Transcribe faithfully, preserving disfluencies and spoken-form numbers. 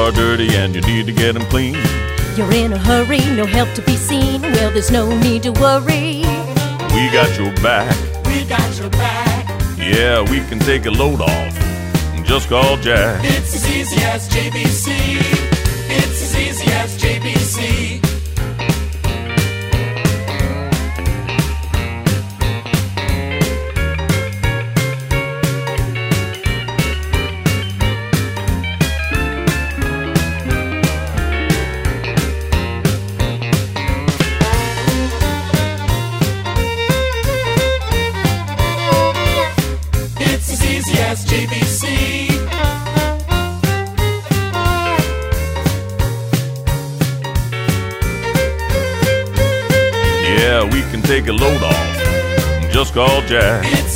are dirty and you need to get them clean. You're in a hurry, no help to be seen. Well, there's no need to worry. We got your back. We got your back. Yeah, we can take a load off. Just call Jack. It's as easy as J B C. It's as easy as J B C. It's as easy as J B C. Yeah, we can take a load off. Just call Jack. It's